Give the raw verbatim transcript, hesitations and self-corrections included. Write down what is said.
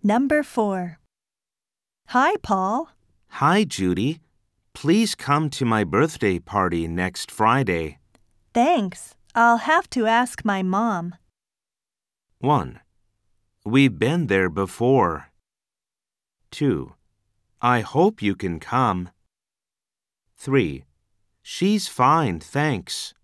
Number four. Hi, Paul. Hi, Judy. Please come to my birthday party next Friday. Thanks. I'll have to ask my mom. one. We've been there before. two. I hope you can come. three. She's fine, thanks.